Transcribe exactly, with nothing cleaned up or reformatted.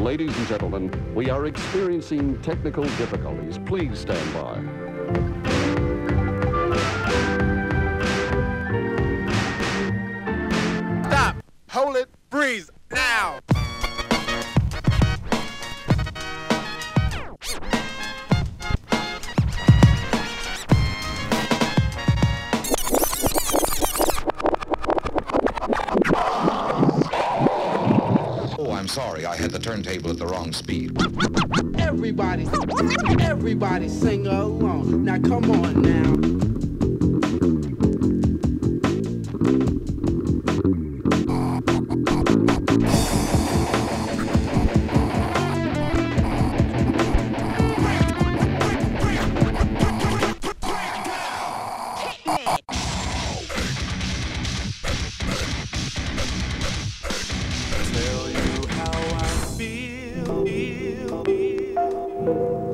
Ladies and gentlemen, we are experiencing technical difficulties. Please stand by. Stop! Hold it! Freeze! Now! Oh, I'm sorry. I had the turntable at the wrong speed. Everybody, everybody sing along. Now come on now. Tell you how I feel, feel, feel.